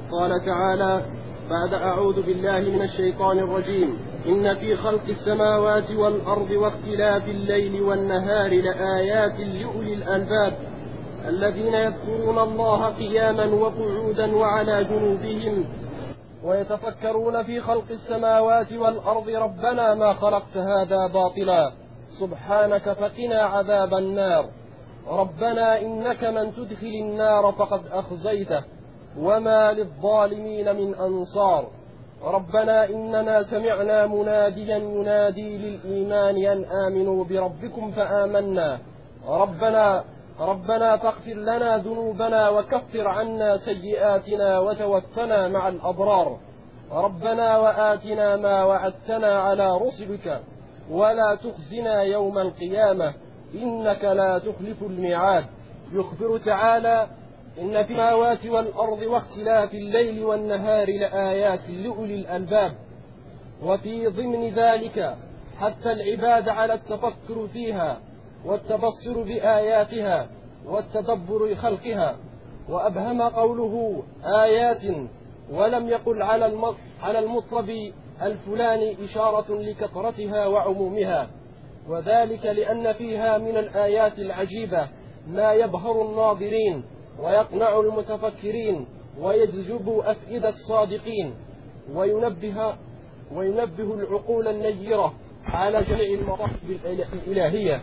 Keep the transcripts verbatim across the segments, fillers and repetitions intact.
قال تعالى بعد أعوذ بالله من الشيطان الرجيم: إن في خلق السماوات والأرض واختلاف الليل والنهار لآيات لأولي الألباب الذين يذكرون الله قياما وقعودا وعلى جنوبهم ويتفكرون في خلق السماوات والأرض ربنا ما خلقت هذا باطلا سبحانك فقنا عذاب النار ربنا إنك من تدخل النار فقد أخزيته وما للظالمين من أنصار ربنا إننا سمعنا مناديا ينادي للإيمان أن آمنوا بربكم فآمنا ربنا ربنا فاغفر لنا ذنوبنا وكفر عنا سيئاتنا وتوفنا مع الأبرار ربنا وآتنا ما وعدتنا على رسلك ولا تخزنا يوم القيامة إنك لا تخلف الميعاد. يخبر تعالى: إن في السماوات والأرض واختلاف الليل والنهار لآيات لأولي الألباب، وفي ضمن ذلك حتى العباد على التفكر فيها والتبصر بآياتها والتدبر خلقها. وأبهم قوله آيات ولم يقل على المطلب الفلاني إشارة لكثرتها وعمومها، وذلك لأن فيها من الآيات العجيبة ما يبهر الناظرين ويقنع المتفكرين ويجذب أفئدة الصادقين وينبه, وينبه العقول النيرة على جميع المطالب الإلهية.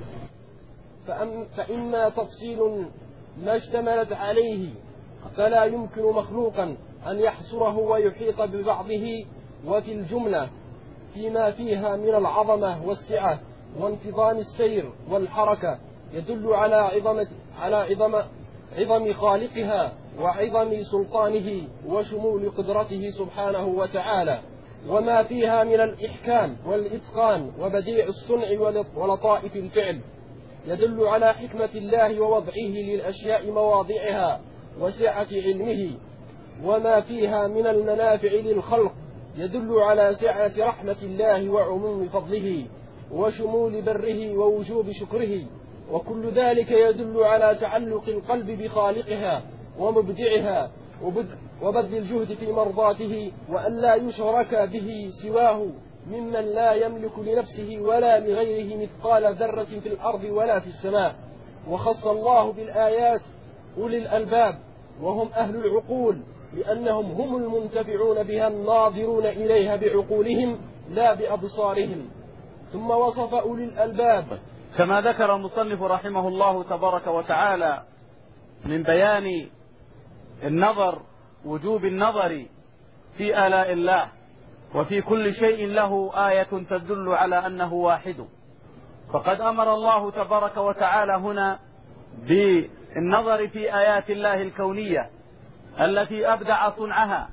فإما تفصيل ما اشتملت عليه فلا يمكن مخلوقا أن يحصره ويحيط ببعضه، وفي الجملة فيما فيها من العظمة والسعة وانتظام السير والحركة يدل على عظمة على عظم عظم خالقها وعظم سلطانه وشمول قدرته سبحانه وتعالى، وما فيها من الإحكام والإتقان وبديع الصنع ولطائف الفعل يدل على حكمة الله ووضعه للأشياء مواضعها وسعة علمه، وما فيها من المنافع للخلق يدل على سعة رحمة الله وعموم فضله وشمول بره ووجوب شكره، وكل ذلك يدل على تعلق القلب بخالقها ومبدعها وبذل الجهد في مرضاته، وأن لا يشرك به سواه ممن لا يملك لنفسه ولا لغيره مثقال ذرة في الأرض ولا في السماء. وخص الله بالآيات أولي الألباب وهم أهل العقول، لأنهم هم المنتفعون بها الناظرون إليها بعقولهم لا بأبصارهم. ثم وصف أولي الألباب كما ذكر المصنف رحمه الله تبارك وتعالى من بيان النظر، وجوب النظر في آلاء الله وفي كل شيء له آية تدل على أنه واحد. فقد أمر الله تبارك وتعالى هنا بالنظر في آيات الله الكونية التي أبدع صنعها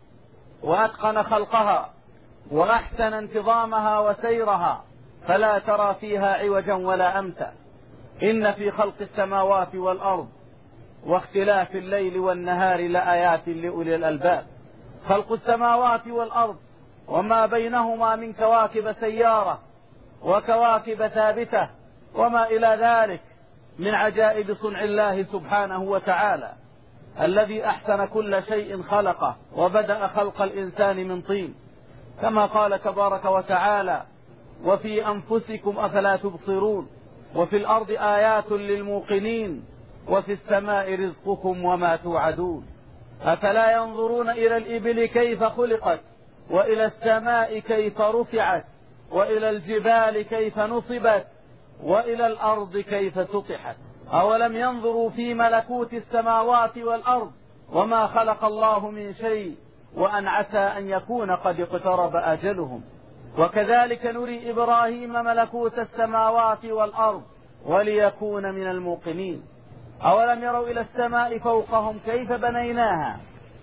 وأتقن خلقها وأحسن انتظامها وسيرها، فلا ترى فيها عوجا ولا أمتا. إن في خلق السماوات والأرض واختلاف الليل والنهار لآيات لأولي الألباب. خلق السماوات والأرض وما بينهما من كواكب سيارة وكواكب ثابتة وما إلى ذلك من عجائب صنع الله سبحانه وتعالى، الذي أحسن كل شيء خلقه وبدأ خلق الإنسان من طين، كما قال تبارك وتعالى: وفي أنفسكم أفلا تبصرون وفي الأرض آيات للموقنين وفي السماء رزقكم وما توعدون أفلا ينظرون إلى الإبل كيف خلقت وإلى السماء كيف رفعت وإلى الجبال كيف نصبت وإلى الأرض كيف سطحت أولم ينظروا في ملكوت السماوات والأرض وما خلق الله من شيء وأن عسى أن يكون قد اقترب أجلهم. وكذلك نري إبراهيم ملكوت السماوات والأرض وليكون من الموقنين. أولم يروا إلى السماء فوقهم كيف بنيناها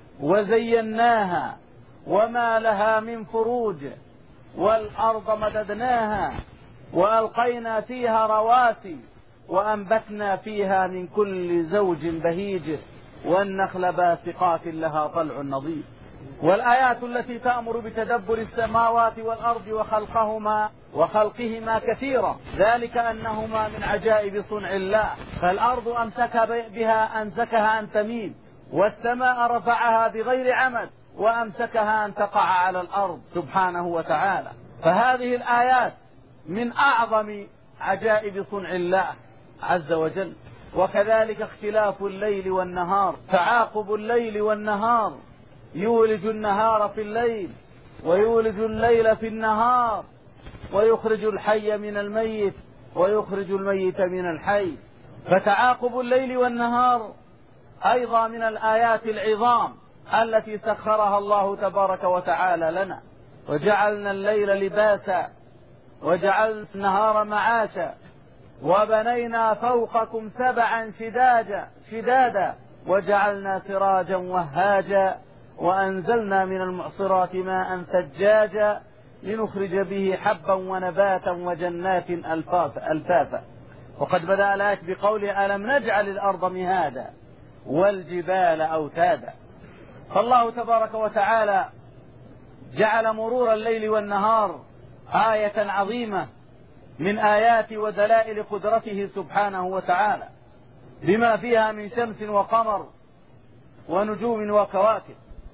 وزيناها وما لها من فروج والأرض مددناها وألقينا فيها رواسي وأنبتنا فيها من كل زوج بهيج والنخل باسقات لها طلع نضيد. والآيات التي تأمر بتدبر السماوات والأرض وخلقهما وخلقهما كثيرة، ذلك أنهما من عجائب صنع الله. فالأرض أمسك بها أمسكها أن تميل والسماء رفعها بغير عمد وأمسكها أن تقع على الأرض سبحانه وتعالى. فهذه الآيات من أعظم عجائب صنع الله عز وجل. وكذلك اختلاف الليل والنهار، تعاقب الليل والنهار، يولج النهار في الليل ويولج الليل في النهار، ويخرج الحي من الميت ويخرج الميت من الحي. فتعاقب الليل والنهار أيضا من الآيات العظام التي سخرها الله تبارك وتعالى لنا. وجعلنا الليل لباسا وجعلنا النهار معاشا وبنينا فوقكم سبعا شدادا شدادا وجعلنا سراجا وهاجا وأنزلنا من المعصرات ماء ثجاجا لنخرج به حبا ونباتا وجنات ألفافا. وقد بدأ الآية بقوله ألم نجعل الأرض مهادا والجبال أوتادا. فالله تبارك وتعالى جعل مرور الليل والنهار آية عظيمة من آيات ودلائل قدرته سبحانه وتعالى، بما فيها من شمس وقمر ونجوم وكواكب.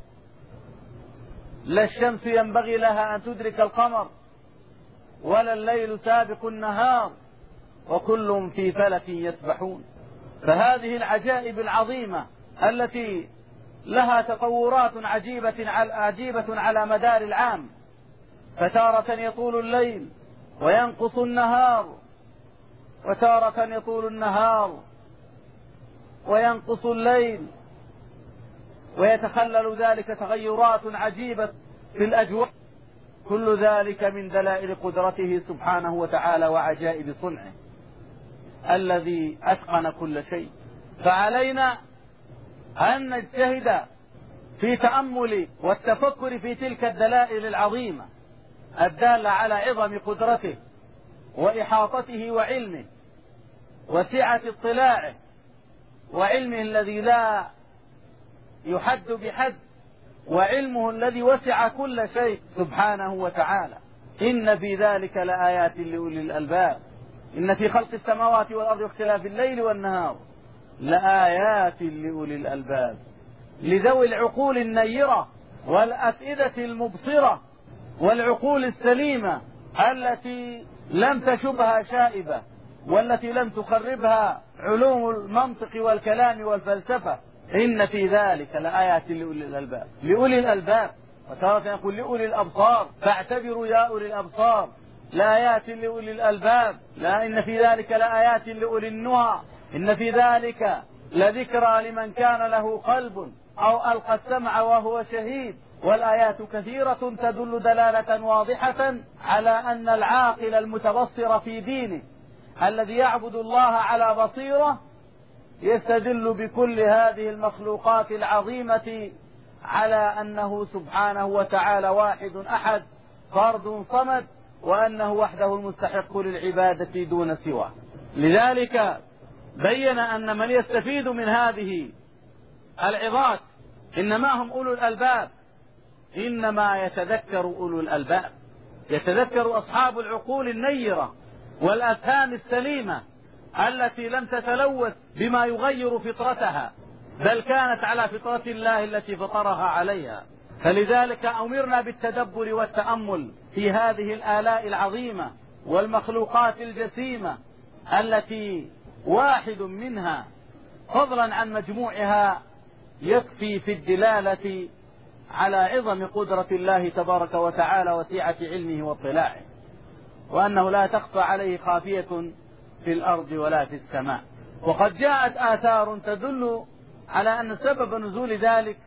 لا الشمس ينبغي لها أن تدرك القمر ولا الليل سابق النهار وكل في فلك يسبحون. فهذه العجائب العظيمة التي لها تطورات عجيبة عجيبة على مدار العام، فتارة يطول الليل وينقص النهار، وتارة يطول النهار وينقص الليل، ويتخلل ذلك تغيرات عجيبة في الأجواء. كل ذلك من دلائل قدرته سبحانه وتعالى وعجائب صنعه الذي أتقن كل شيء. فعلينا أن نجتهد في تأمل والتفكر في تلك الدلائل العظيمة الدالة على عظم قدرته وإحاطته وعلمه وسعة اطلاعه وعلمه الذي لا يحد بحد، وعلمه الذي وسع كل شيء سبحانه وتعالى. إن في ذلك لآيات لأولي الألباب إن في خلق السماوات والأرض واختلاف الليل والنهار لآيات لأولي الألباب، لذوي العقول النيرة والأفئدة المبصرة والعقول السليمة التي لم تشبها شائبة والتي لم تخربها علوم المنطق والكلام والفلسفة. إن في ذلك لآيات لأولي الألباب، لأولي الألباب، وتارة يقول لأولي الأبصار، فاعتبروا يا أولي الأبصار، لآيات لأولي الألباب. لا إن في ذلك لآيات لأولي النهى، إن في ذلك لذكرى لمن كان له قلب أو ألقى السمع وهو شهيد. والآيات كثيرة تدل دلالة واضحة على أن العاقل المتبصر في دينه الذي يعبد الله على بصيرة يستدل بكل هذه المخلوقات العظيمة على أنه سبحانه وتعالى واحد أحد فرد صمد، وأنه وحده المستحق للعبادة دون سواه. لذلك بين أن من يستفيد من هذه العظات إنما هم أولو الألباب، إنما يتذكر أولو الألباب، يتذكر أصحاب العقول النيرة والأفهام السليمة التي لم تتلوث بما يغير فطرتها، بل كانت على فطرة الله التي فطرها عليها. فلذلك أمرنا بالتدبر والتأمل في هذه الآلاء العظيمة والمخلوقات الجسيمة التي واحد منها فضلا عن مجموعها يكفي في الدلالة على عظم قدرة الله تبارك وتعالى وسعة علمه واطلاعه، وأنه لا تخفى عليه خافية في الأرض ولا في السماء. وقد جاءت آثار تدل على أن سبب نزول ذلك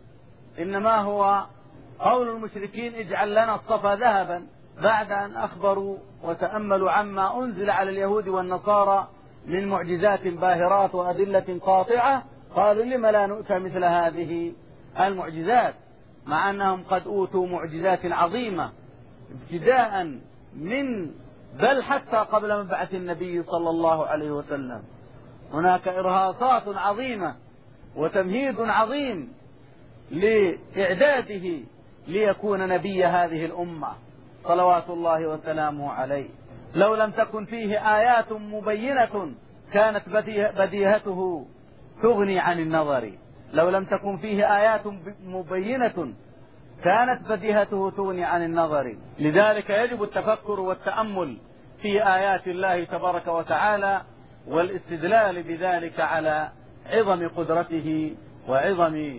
إنما هو قول المشركين اجعل لنا الصفا ذهبا، بعد أن أخبروا وتأملوا عما أنزل على اليهود والنصارى من معجزات باهرات وأدلة قاطعة، قالوا لما لا نؤتى مثل هذه المعجزات، مع أنهم قد أوتوا معجزات عظيمة ابتداء من بل حتى قبل مبعث النبي صلى الله عليه وسلم. هناك إرهاصات عظيمة وتمهيد عظيم لإعداده ليكون نبي هذه الأمة صلوات الله وسلامه عليه. لو لم تكن فيه آيات مبينة كانت بديهته تغني عن النظر، لو لم تكن فيه آيات مبينة كانت بديهته تغني عن النظر. لذلك يجب التفكر والتأمل في آيات الله تبارك وتعالى والاستدلال بذلك على عظم قدرته وعظم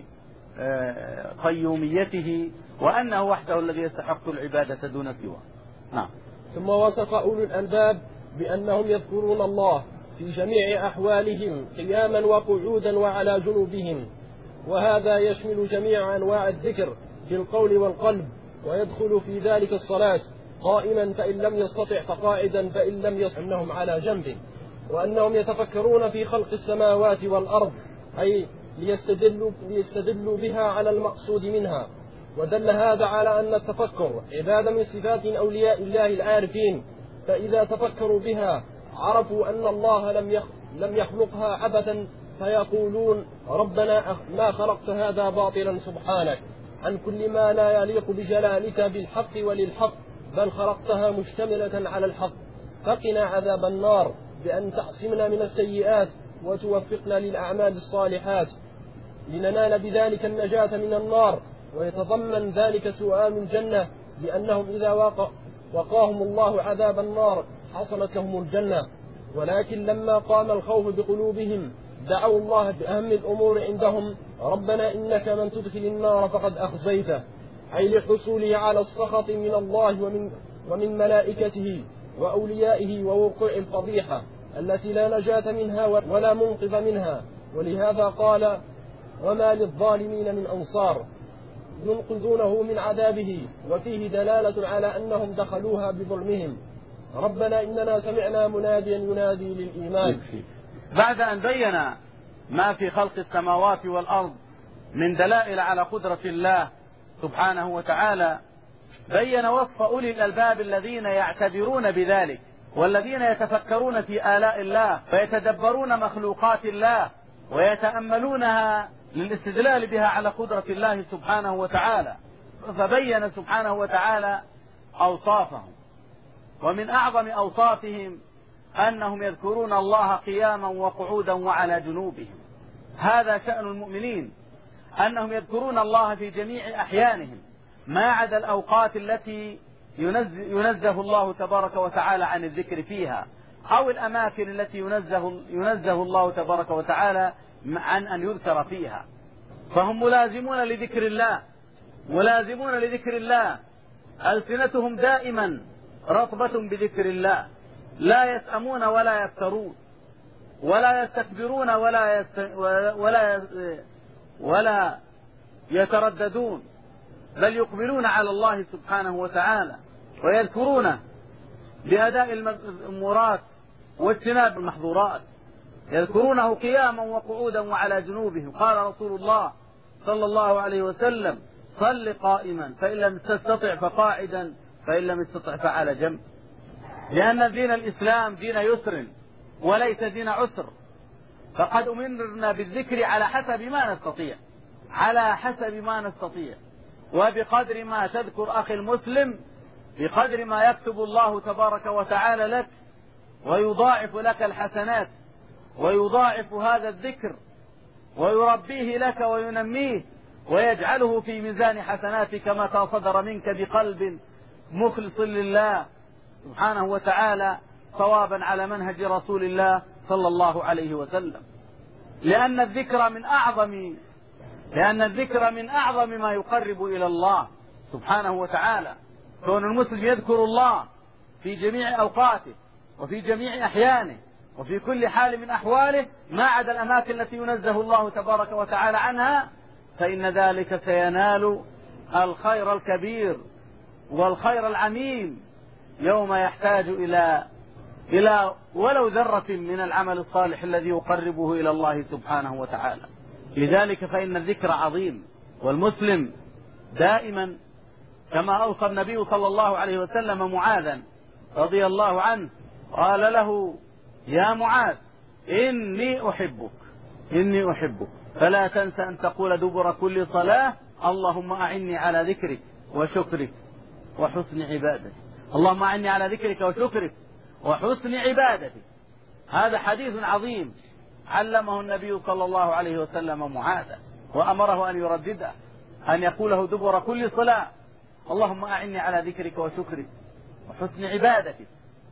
قيوميته وأنه وحده الذي يستحق العبادة دون سواه. نعم. ثم وصف أولو الألباب بأنهم يذكرون الله في جميع أحوالهم قياما وقعودا وعلى جنوبهم، وهذا يشمل جميع أنواع الذكر بالقول والقلب، ويدخل في ذلك الصلاة قائما فإن لم يستطع فقاعدا فإن لم يستطع أنهم على جنب، وأنهم يتفكرون في خلق السماوات والأرض أي ليستدلوا, ليستدلوا بها على المقصود منها. ودل هذا على أن التفكر عبادة من صفات أولياء الله العارفين، فإذا تفكروا بها عرفوا أن الله لم لم يخلقها عبثا، فيقولون ربنا ما خلقت هذا باطلا سبحانك عن كل ما لا يليق بجلالك بالحق وللحق، بل خلقتها مشتملة على الحق، فقنا عذاب النار بأن تعصمنا من السيئات وتوفقنا للأعمال الصالحات لننال بذلك النجاة من النار. ويتضمن ذلك سؤال الجنة، لأنهم إذا وقع وقاهم الله عذاب النار حصلت لهم الجنة. ولكن لما قام الخوف بقلوبهم دعوا الله بأهم الأمور عندهم ربنا إنك من تدخل النار فقد أخزيته، أي لحصوله على السخط من الله ومن, ومن ملائكته وأوليائه ووقوع الفضيحة التي لا نجاة منها ولا منقذ منها. ولهذا قال وما للظالمين من أنصار ينقذونه من عذابه، وفيه دلالة على أنهم دخلوها بظلمهم. ربنا إننا سمعنا مناديا ينادي للإيمان. بعد أن بين ما في خلق السماوات والأرض من دلائل على قدرة الله سبحانه وتعالى، بين وصف أولي الألباب الذين يعتبرون بذلك والذين يتفكرون في آلاء الله ويتدبرون مخلوقات الله ويتأملونها للاستدلال بها على قدرة الله سبحانه وتعالى. فبين سبحانه وتعالى أوصافهم، ومن أعظم أوصافهم أنهم يذكرون الله قياما وقعودا وعلى جنوبهم. هذا شأن المؤمنين، أنهم يذكرون الله في جميع أحيانهم ما عدا الأوقات التي ينزه الله تبارك وتعالى عن الذكر فيها، أو الأماكن التي ينزه, ينزه الله تبارك وتعالى عن أن يذكر فيها. فهم ملازمون لذكر الله ملازمون لذكر الله ألسنتهم دائما رطبة بذكر الله، لا يسأمون ولا يفترون ولا يستكبرون ولا يست... ولا ولا يترددون، بل يقبلون على الله سبحانه وتعالى ويذكرونه بأداء المأمورات واجتناب المحظورات، يذكرونه قياما وقعودا وعلى جنوبهم. قال رسول الله صلى الله عليه وسلم صل قائما فإن لم تستطع فقاعدا فإن لم تستطع فعلى جنب، لأن دين الإسلام دين يسر وليس دين عسر، فقد أمرنا بالذكر على حسب ما نستطيع على حسب ما نستطيع وبقدر ما تذكر أخي المسلم بقدر ما يكتب الله تبارك وتعالى لك ويضاعف لك الحسنات ويضاعف هذا الذكر ويربيه لك وينميه ويجعله في ميزان حسناتك متى صدر منك بقلب مخلص لله سبحانه وتعالى صوابا على منهج رسول الله صلى الله عليه وسلم. لأن الذكر من أعظم لأن الذكر من أعظم ما يقرب إلى الله سبحانه وتعالى. كون المسلم يذكر الله في جميع أوقاته وفي جميع أحيانه وفي كل حال من أحواله ما عدا الأماكن التي ينزه الله تبارك وتعالى عنها، فإن ذلك سينال الخير الكبير والخير العميم يوم يحتاج إلى إلى ولو ذرة من العمل الصالح الذي يقربه إلى الله سبحانه وتعالى. لذلك فإن الذكر عظيم، والمسلم دائما كما أوصى النبي صلى الله عليه وسلم معاذا رضي الله عنه قال له يا معاذ إني أحبك إني أحبك فلا تنس أن تقول دبر كل صلاة اللهم أعني على ذكرك وشكرك وحسن عبادتك. اللهم أعني على ذكرك وشكرك وحسن عبادتك. هذا حديث عظيم علمه النبي صلى الله عليه وسلم معاذا. وأمره أن يردده، أن يقوله دبر كل صلاة: اللهم أعني على ذكرك وشكرك وحسن عبادتك.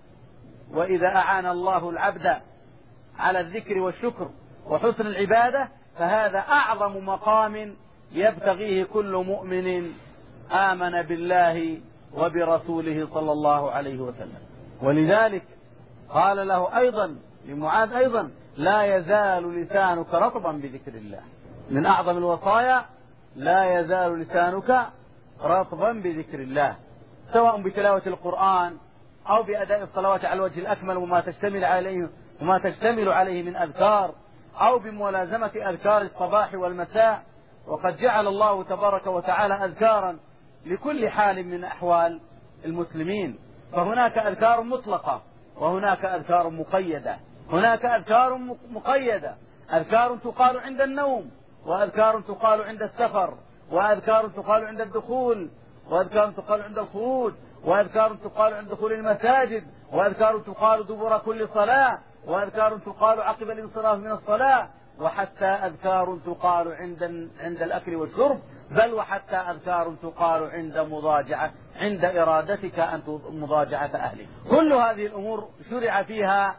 وإذا أعان الله العبد على الذكر والشكر وحسن العبادة فهذا أعظم مقام يبتغيه كل مؤمن آمن بالله وبرسوله صلى الله عليه وسلم. ولذلك قال له أيضا لمعاذ أيضا: لا يزال لسانك رطبا بذكر الله. من أعظم الوصايا: لا يزال لسانك رطبا بذكر الله، سواء بتلاوة القرآن أو بأداء الصلوات على الوجه الأكمل وما تشتمل عليه وما تشتمل عليه من أذكار، أو بملازمة أذكار الصباح والمساء. وقد جعل الله تبارك وتعالى أذكارا لكل حال من أحوال المسلمين، فهناك أذكار مطلقة وهناك أذكار مقيدة. هناك أذكار مقيدة، أذكار تقال عند النوم، وأذكار تقال عند السفر، وأذكار تقال عند الدخول، وأذكار تقال عند الخروج، وأذكار تقال عند دخول المساجد، وأذكار تقال دبر كل صلاة، وأذكار تقال عقب الانصراف من الصلاة، وحتى أذكار تقال عند عند الأكل والشرب، بل وحتى أذكار تقال عند مضاجعة عند إرادتك أن مضاجعة أهلك. كل هذه الأمور شرع فيها.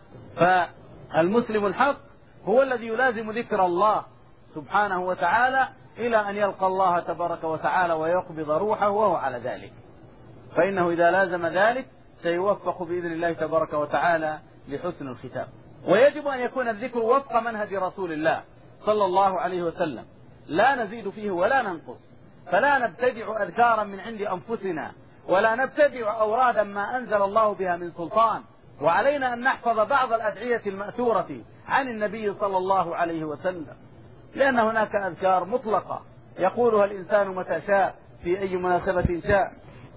فالمسلم الحق هو الذي يلازم ذكر الله سبحانه وتعالى إلى أن يلقى الله تبارك وتعالى ويقبض روحه وهو على ذلك، فإنه إذا لازم ذلك سيوفق بإذن الله تبارك وتعالى لحسن الختام. ويجب أن يكون الذكر وفق منهج رسول الله صلى الله عليه وسلم، لا نزيد فيه ولا ننقص، فلا نبتدع أذكارا من عند أنفسنا، ولا نبتدع أورادا ما أنزل الله بها من سلطان. وعلينا أن نحفظ بعض الأدعية المأثورة عن النبي صلى الله عليه وسلم، لأن هناك أذكار مطلقة يقولها الإنسان متى شاء في أي مناسبة شاء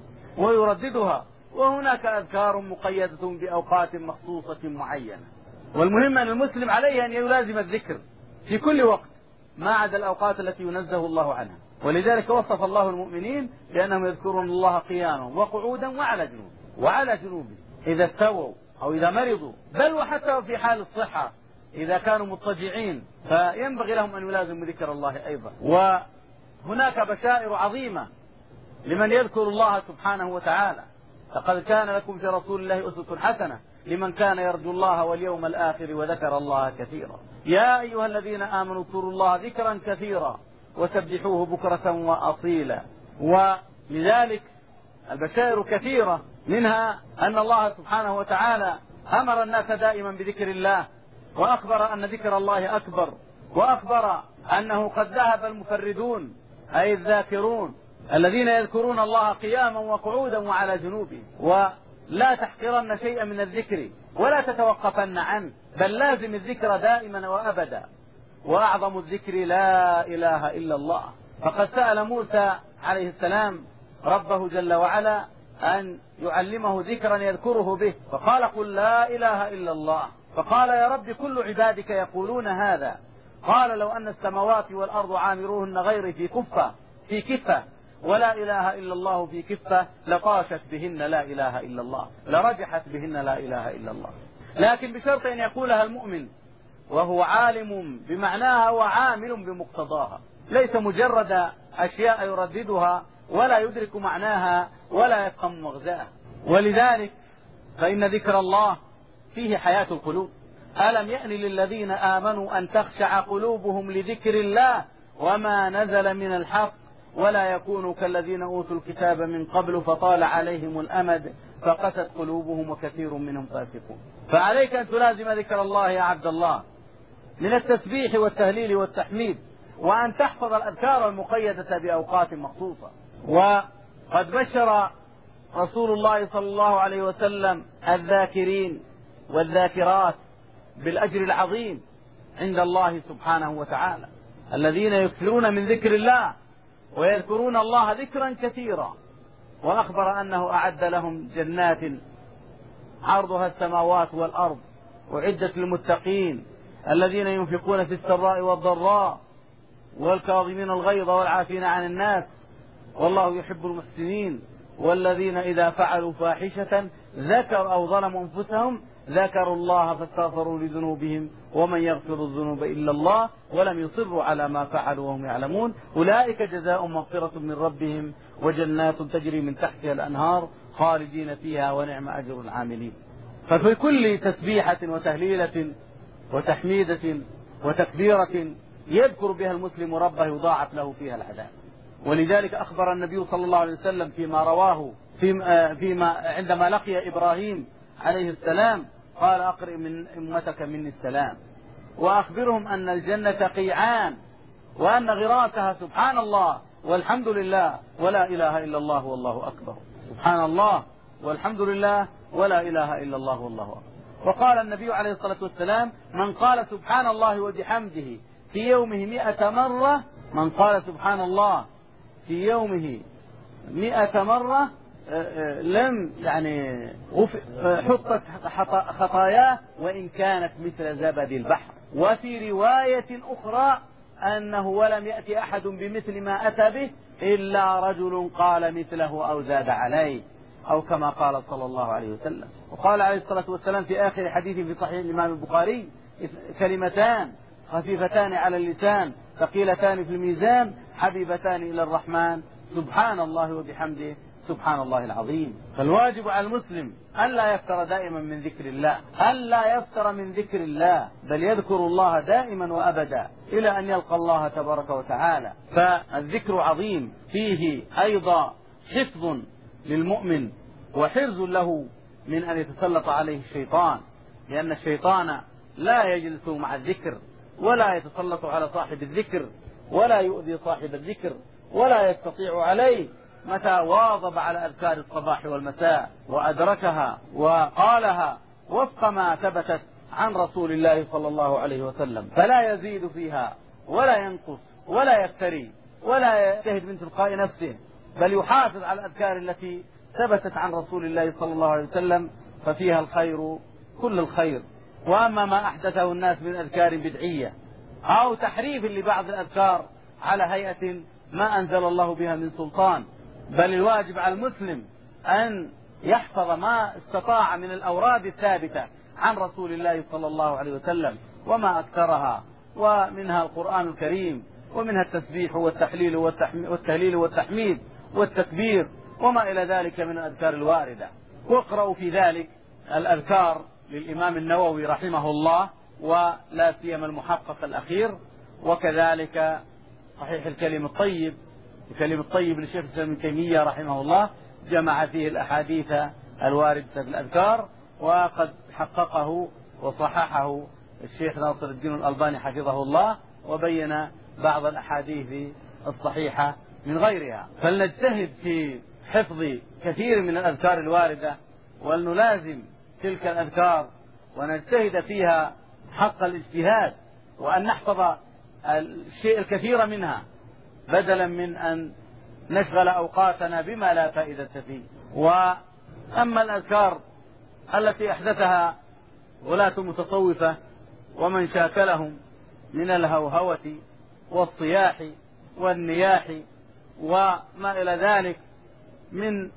ويرددها، وهناك أذكار مقيدة بأوقات مخصوصة معينة. والمهم أن المسلم عليه أن يلازم الذكر في كل وقت ما عدا الأوقات التي ينزه الله عنها. ولذلك وصف الله المؤمنين بأنهم يذكرون الله قياما وقعودا وعلى جنوب وعلى جنوب إذا استووا أو إذا مرضوا، بل وحتى في حال الصحة إذا كانوا مضطجعين، فينبغي لهم أن يلازموا ذكر الله أيضا. وهناك بشائر عظيمة لمن يذكر الله سبحانه وتعالى: لقد كان لكم في رسول الله أسوة حسنة لمن كان يرجو الله واليوم الآخر وذكر الله كثيرا. يا أيها الذين آمنوا اذكروا الله ذكرا كثيرا وسبحوه بكرة وأصيلا. ولذلك البشائر كثيرة، منها أن الله سبحانه وتعالى أمر الناس دائما بذكر الله، وأخبر أن ذكر الله أكبر، وأخبر أنه قد ذهب المفردون أي الذاكرون الذين يذكرون الله قياما وقعودا وعلى جنوبهم. ولا تحقرن شيئا من الذكر ولا تتوقفن عنه، بل لازم الذكر دائما وأبدا. وأعظم الذكر لا إله إلا الله. فقد سأل موسى عليه السلام ربه جل وعلا أن يعلمه ذكرا يذكره به، فقال: قل لا إله إلا الله. فقال: يا رب كل عبادك يقولون هذا. قال: لو أن السماوات والأرض عامروهن غيري في كفة في كفة ولا إله إلا الله في كفة لطاشت بهن لا إله إلا الله، لرجحت بهن لا إله إلا الله. لكن بشرط أن يقولها المؤمن وهو عالم بمعناها وعامل بمقتضاها، ليس مجرد أشياء يرددها ولا يدرك معناها ولا يفهم مغزاها. ولذلك فإن ذكر الله فيه حياة القلوب. ألم يأن للذين آمنوا أن تخشع قلوبهم لذكر الله وما نزل من الحق ولا يكونوا كالذين أوتوا الكتاب من قبل فطال عليهم الأمد فقست قلوبهم وكثير منهم فاسقون. فعليك أن تلازم ذكر الله يا عبد الله من التسبيح والتهليل والتحميد، وأن تحفظ الأذكار المقيدة بأوقات مخصوصة. وقد بشر رسول الله صلى الله عليه وسلم الذاكرين والذاكرات بالأجر العظيم عند الله سبحانه وتعالى، الذين يكثرون من ذكر الله ويذكرون الله ذكرا كثيرا. وأخبر أنه أعد لهم جنات عرضها السماوات والأرض أعدت للمتقين الذين ينفقون في السراء والضراء والكاظمين الغيظ والعافين عن الناس والله يحب المحسنين، والذين إذا فعلوا فاحشة ذكروا أو ظلموا أنفسهم ذكروا الله فاستغفروا لذنوبهم ومن يغفر الذنوب إلا الله ولم يصروا على ما فعلوا وهم يعلمون أولئك جزاء مغفرة من ربهم وجنات تجري من تحتها الأنهار خالدين فيها ونعم أجر العاملين. ففي كل تسبيحة وتهليلة وتحميدة وتكبيرة يذكر بها المسلم ربه يضاعف له فيها العذاب. ولذلك أخبر النبي صلى الله عليه وسلم فيما رواه فيما عندما لقي إبراهيم عليه السلام قال أقرئ من أمتك مني السلام وأخبرهم أن الجنة قيعان وأن غراسها سبحان الله والحمد لله ولا إله إلا الله والله أكبر. سبحان الله والحمد لله ولا إله إلا الله والله أكبر. وقال النبي عليه الصلاة والسلام من قال سبحان الله وبحمده في يومه مئة مرة من قال سبحان الله في يومه مئة مرة لم يعني حطت خطاياه وإن كانت مثل زبد البحر. وفي رواية أخرى أنه ولم يأتي أحد بمثل ما أتى به إلا رجل قال مثله أو زاد عليه أو كما قال صلى الله عليه وسلم. وقال عليه الصلاة والسلام في آخر حديث في صحيح الإمام البخاري كلمتان خفيفتان على اللسان ثقيلتان في الميزان حبيبتان إلى الرحمن سبحان الله وبحمده سبحان الله العظيم. فالواجب على المسلم أن لا يفتر دائما من ذكر الله أن لا يفتر من ذكر الله بل يذكر الله دائما وأبدا إلى أن يلقى الله تبارك وتعالى. فالذكر عظيم فيه أيضا حفظ للمؤمن وحرز له من أن يتسلط عليه الشيطان لأن الشيطان لا يجلس مع الذكر ولا يتسلط على صاحب الذكر ولا يؤذي صاحب الذكر ولا يستطيع عليه متى واظب على أذكار الصباح والمساء وأدركها وقالها وفق ما ثبتت عن رسول الله صلى الله عليه وسلم فلا يزيد فيها ولا ينقص ولا يفتري ولا يجتهد من تلقاء نفسه بل يحافظ على الأذكار التي ثبتت عن رسول الله صلى الله عليه وسلم ففيها الخير كل الخير. وأما ما أحدثه الناس من أذكار بدعية أو تحريف لبعض الأذكار على هيئة ما أنزل الله بها من سلطان بل الواجب على المسلم أن يحفظ ما استطاع من الأوراد الثابتة عن رسول الله صلى الله عليه وسلم وما أكثرها ومنها القرآن الكريم ومنها التسبيح والتحليل والتهليل والتحميد والتكبير وما إلى ذلك من الأذكار الواردة. واقرأوا في ذلك الأذكار للإمام النووي رحمه الله ولا سيما المحقق الأخير وكذلك صحيح الكلم الطيب الكلم الطيب للشيخ الإسلام ابن تيمية رحمه الله جمع فيه الأحاديث الواردة في الأذكار وقد حققه وصححه الشيخ ناصر الدين الألباني حفظه الله وبين بعض الأحاديث الصحيحة من غيرها. فلنجتهد في حفظ كثير من الأذكار الواردة وأن نلازم تلك الأذكار ونجتهد فيها حق الاجتهاد وأن نحفظ الشيء الكثير منها بدلا من أن نشغل أوقاتنا بما لا فائدة فيه. وأما الأذكار التي أحدثها غلاة المتصوفة ومن شاكلهم من الهوهوة والصياح والنياح وما إلى ذلك من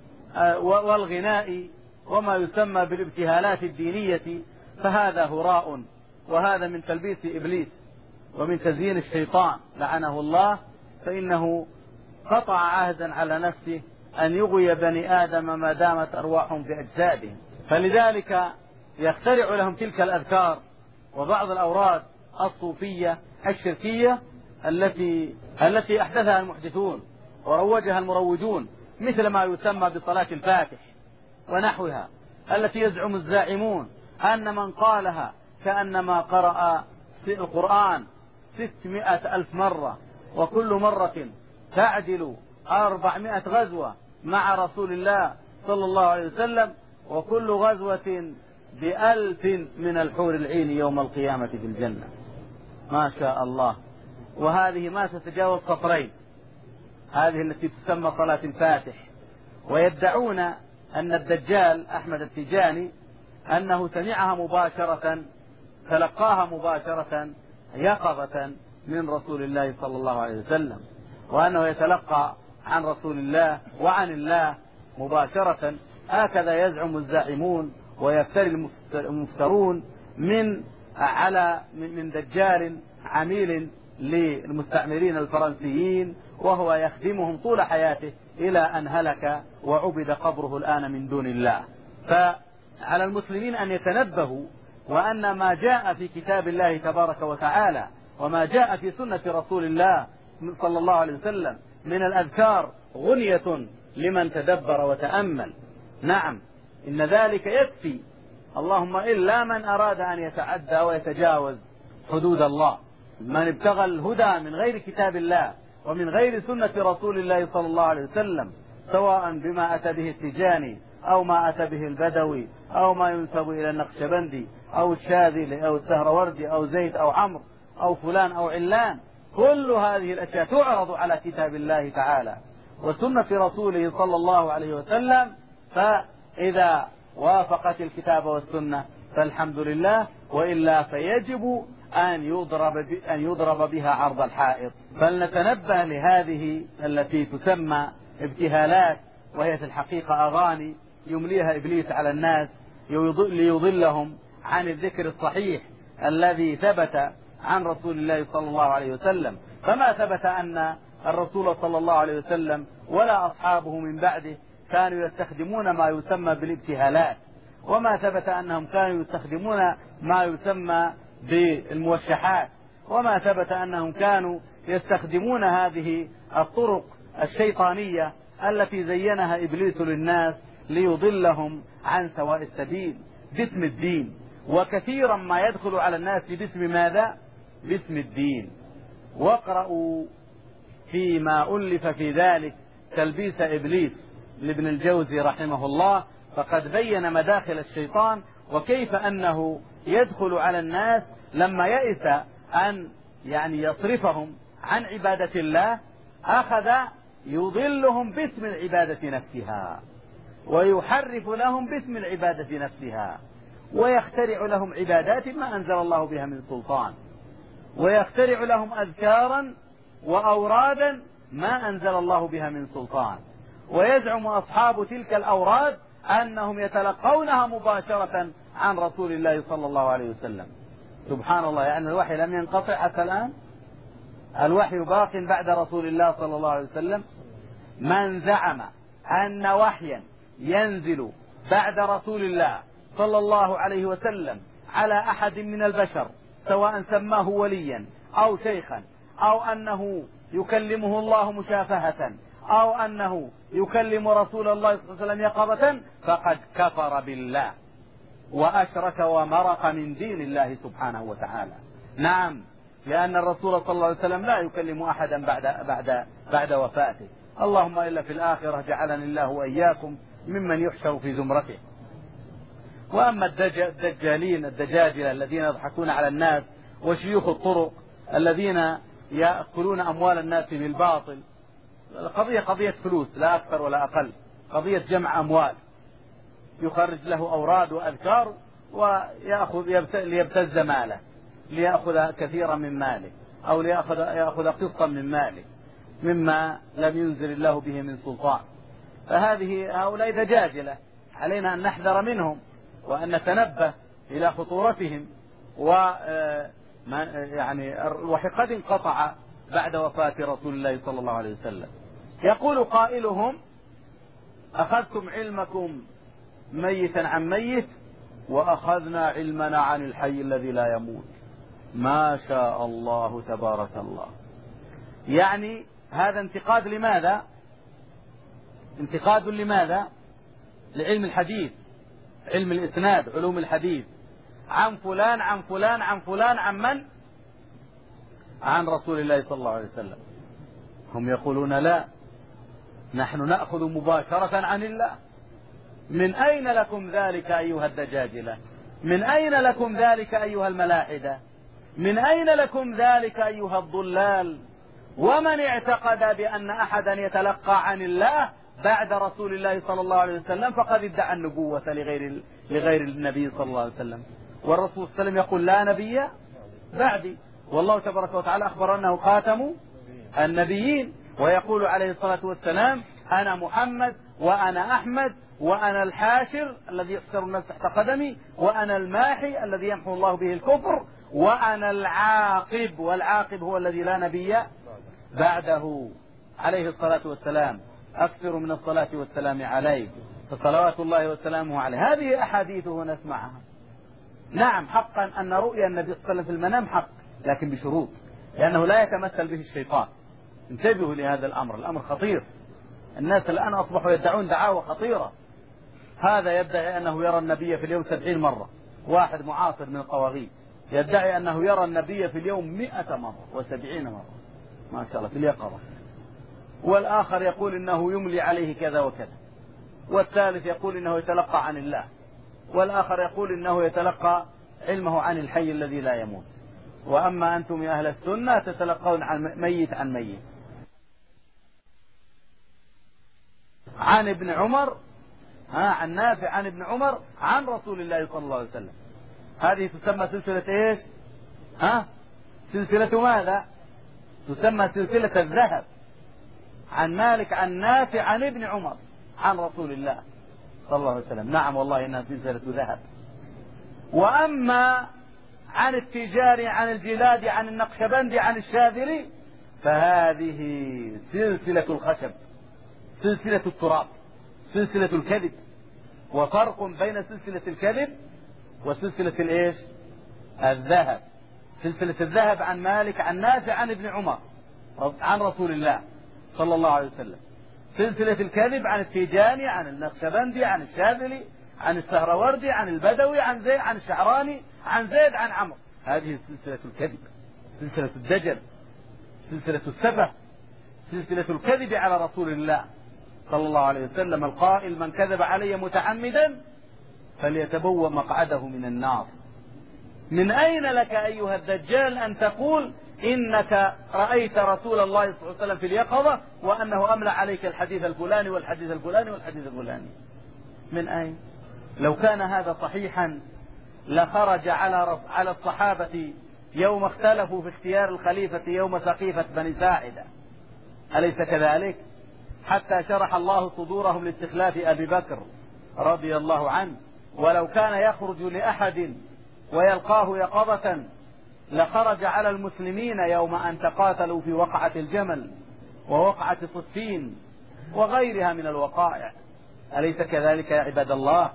والغناء وما يسمى بالابتهالات الدينية فهذا هراء وهذا من تلبيس إبليس ومن تزيين الشيطان لعنه الله فإنه قطع عهدا على نفسه أن يغوي بني آدم ما دامت أرواحهم في أجسادهم. فلذلك يخترع لهم تلك الأذكار وبعض الأوراد الصوفية الشركية التي التي أحدثها المحدثون وروجها المروجون مثل ما يسمى بصلاة الفاتح ونحوها التي يزعم الزاعمون أن من قالها كأنما قرأ القرآن ستمائة ألف مرة وكل مرة تعدل أربعمائة غزوة مع رسول الله صلى الله عليه وسلم وكل غزوة بألف من الحور العين يوم القيامة في الجنة ما شاء الله. وهذه ما تتجاوز سطرين هذه التي تسمى صلاة الفاتح. ويدعون أن الدجال أحمد التجاني أنه سمعها مباشرة تلقاها مباشرة يقظة من رسول الله صلى الله عليه وسلم وأنه يتلقى عن رسول الله وعن الله مباشرة هكذا يزعم الزاعمون ويفتري المفترون من على من دجال عميل للمستعمرين الفرنسيين، وهو يخدمهم طول حياته إلى أن هلك وعبد قبره الآن من دون الله. فعلى المسلمين أن يتنبهوا، وأن ما جاء في كتاب الله تبارك وتعالى وما جاء في سنة رسول الله صلى الله عليه وسلم من الأذكار غنية لمن تدبر وتأمل. نعم، إن ذلك يكفي، اللهم إلا من أراد أن يتعدى ويتجاوز حدود الله. من ابتغى الهدى من غير كتاب الله ومن غير سنة رسول الله صلى الله عليه وسلم، سواء بما أتى به التجاني أو ما أتى به البدوي أو ما ينسب إلى النقشبندي أو الشاذلي أو السهروردي أو زيد أو عمرو أو فلان أو علان، كل هذه الأشياء تعرض على كتاب الله تعالى وسنة رسوله صلى الله عليه وسلم، فإذا وافقت الكتاب والسنة فالحمد لله، وإلا فيجب أن يضرب أن يضرب بها عرض الحائط. فلنتنبه لهذه التي تسمى ابتهالات، وهي في الحقيقة أغاني يمليها إبليس على الناس ليضلهم عن الذكر الصحيح الذي ثبت عن رسول الله صلى الله عليه وسلم. فما ثبت أن الرسول صلى الله عليه وسلم ولا أصحابه من بعده كانوا يستخدمون ما يسمى بالابتهالات، وما ثبت أنهم كانوا يستخدمون ما يسمى بالموشحات، وما ثبت أنهم كانوا يستخدمون هذه الطرق الشيطانية التي زينها إبليس للناس ليضلهم عن سواء السبيل باسم الدين. وكثيرا ما يدخل على الناس باسم ماذا؟ باسم الدين. واقرأوا فيما ألف في ذلك تلبيس إبليس لابن الجوزي رحمه الله، فقد بين مداخل الشيطان وكيف أنه يدخل على الناس لما يئس أن يعني يصرفهم عن عبادة الله، أخذ يضلهم باسم العبادة نفسها، ويحرف لهم باسم العبادة نفسها، ويخترع لهم عبادات ما أنزل الله بها من سلطان، ويخترع لهم أذكارا وأورادا ما أنزل الله بها من سلطان، ويزعم أصحاب تلك الأوراد أنهم يتلقونها مباشرة عن رسول الله صلى الله عليه وسلم. سبحان الله، يعني الوحي لم ينقطع حتى الآن، الوحي باق بعد رسول الله صلى الله عليه وسلم. من زعم أن وحيا ينزل بعد رسول الله صلى الله عليه وسلم على أحد من البشر، سواء سماه وليا أو شيخا أو أنه يكلمه الله مشافهة أو أنه يكلم رسول الله صلى الله عليه وسلم يقظة، فقد كفر بالله وأشرك ومرق من دين الله سبحانه وتعالى. نعم، لأن الرسول صلى الله عليه وسلم لا يكلم أحدا بعد بعد بعد وفاته، اللهم إلا في الآخرة جعلني الله وإياكم ممن يحشر في زمرته. وأما الدجالين الدجاجلة الذين يضحكون على الناس، وشيوخ الطرق الذين يأكلون أموال الناس بالباطل، القضية قضية فلوس لا أكثر ولا أقل، قضية جمع أموال، يخرج له أوراد وأذكار ويأخذ ليبتز ماله، ليأخذ كثيرا من ماله، أو ليأخذ يأخذ قسطا من ماله مما لم ينزل الله به من سلطان. فهذه هؤلاء دجاجلة، علينا أن نحذر منهم وأن نتنبه إلى خطورتهم. و يعني الوحي قد انقطع بعد وفاة رسول الله صلى الله عليه وسلم. يقول قائلهم: أخذتم علمكم ميتا عن ميت، وأخذنا علمنا عن الحي الذي لا يموت. ما شاء الله تبارك الله. يعني هذا انتقاد لماذا؟ انتقاد لماذا؟ لعلم الحديث، علم الإسناد، علوم الحديث، عن فلان عن فلان عن فلان عن من؟ عن رسول الله صلى الله عليه وسلم. هم يقولون لا، نحن نأخذ مباشرة عن الله. من أين لكم ذلك أيها الدجاجلة؟ من أين لكم ذلك أيها الملاحدة؟ من أين لكم ذلك أيها الضلال؟ ومن اعتقد بأن أحدا يتلقى عن الله بعد رسول الله صلى الله عليه وسلم فقد ادعى النبوة لغير لغير النبي صلى الله عليه وسلم. والرسول صلى الله عليه وسلم يقول: لا نبي بعدي، والله تبارك وتعالى أخبر أنه خاتم النبيين، ويقول عليه الصلاة والسلام: أنا محمد وأنا أحمد وأنا الحاشر الذي يحشر الناس تحت قدمي، وأنا الماحي الذي يمحو الله به الكفر، وأنا العاقب، والعاقب هو الذي لا نبي بعده عليه الصلاة والسلام. أكثر من الصلاة والسلام عليه، فصلوات الله وسلامه عليه. هذه أحاديثه نسمعها. نعم حقا أن رؤيا النبي صلى الله عليه وسلم في المنام حق، لكن بشروط، لأنه لا يتمثل به الشيطان. انتبهوا لهذا الأمر، الأمر خطير. الناس الآن أصبحوا يدعون دعاوى خطيرة. هذا يدعي أنه يرى النبي في اليوم سبعين مرة، واحد معاصر من الطواغيت يدعي أنه يرى النبي في اليوم مئة مرة وسبعين مرة، ما شاء الله، في اليقظة. والآخر يقول إنه يملي عليه كذا وكذا، والثالث يقول إنه يتلقى عن الله، والآخر يقول إنه يتلقى علمه عن الحي الذي لا يموت. وأما أنتم يا أهل السنة تتلقون عن ميت عن ميت. عن ابن عمر، ها عن نافع عن ابن عمر عن رسول الله صلى الله عليه وسلم. هذه تسمى سلسلة ايش؟ ها سلسلة ماذا؟ تسمى سلسلة الذهب. عن مالك عن نافع عن ابن عمر عن رسول الله صلى الله عليه وسلم. نعم والله إنها سلسلة ذهب. وأما عن التجاري عن الجلادي عن النقشبندي عن الشاذلي فهذه سلسلة الخشب، سلسلة التراب، سلسلة الكذب. وفرق بين سلسلة الكذب وسلسلة الايش؟ الذهب. سلسلة الذهب عن مالك عن نافع عن ابن عمر عن رسول الله صلى الله عليه وسلم. سلسلة الكذب عن التيجاني عن النقشبندي عن الشاذلي عن السهروردي عن البدوي عن زيد عن الشعراني عن زيد عن عمرو. هذه سلسلة الكذب، سلسلة الدجل، سلسلة السفه، سلسلة الكذب على رسول الله صلى الله عليه وسلم القائل: من كذب علي متعمدا فليتبوأ مقعده من النار. من أين لك أيها الدجال أن تقول إنك رأيت رسول الله صلى الله عليه وسلم في اليقظة وأنه أملى عليك الحديث الفلاني والحديث الفلاني والحديث الفلاني؟ من أين؟ لو كان هذا صحيحا لخرج على على الصحابة يوم اختلفوا في اختيار الخليفة يوم سقيفة بني ساعدة، أليس كذلك؟ حتى شرح الله صدورهم لاستخلاف أبي بكر رضي الله عنه. ولو كان يخرج لأحد ويلقاه يقظة لخرج على المسلمين يوم أن تقاتلوا في وقعة الجمل ووقعة صفين وغيرها من الوقائع، أليس كذلك يا عباد الله؟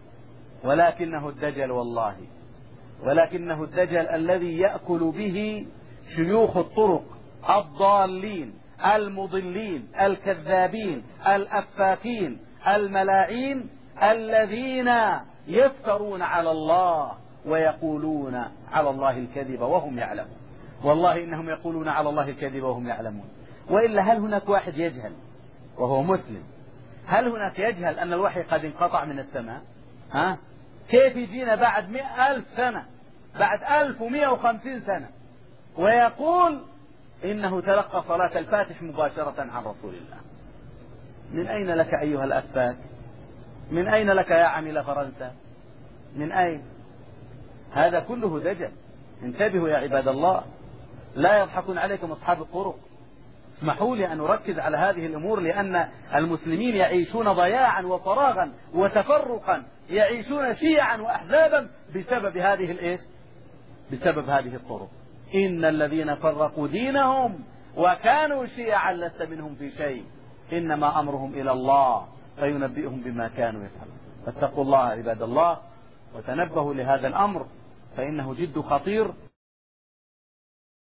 ولكنه الدجل والله، ولكنه الدجل الذي يأكل به شيوخ الطرق الضالين المضلين الكذابين الأفاكين الملاعين الذين يفترون على الله ويقولون على الله الكذب وهم يعلمون. والله إنهم يقولون على الله الكذب وهم يعلمون. وإلا هل هناك واحد يجهل وهو مسلم؟ هل هناك يجهل أن الوحي قد انقطع من السماء؟ ها؟ كيف يجينا بعد مئة ألف سنة، بعد ألف ومئة وخمسين سنة، ويقول إنه تلقى صلاة الفاتح مباشرة عن رسول الله؟ من أين لك أيها الأفاك؟ من أين لك يا عميل فرنسا؟ من أين؟ هذا كله دجل. انتبهوا يا عباد الله، لا يضحكون عليكم أصحاب الطرق. اسمحوا لي أن أركز على هذه الأمور، لأن المسلمين يعيشون ضياعا وفراغا وتفرقا، يعيشون شيعا وأحزابا بسبب هذه الإيش؟ بسبب هذه الطرق. إن الذين فرقوا دينهم وكانوا شيعا لست منهم في شيء، إنما أمرهم إلى الله فينبئهم بما كانوا يفعلون. فاتقوا الله عباد الله وتنبهوا لهذا الأمر، فإنه جد خطير.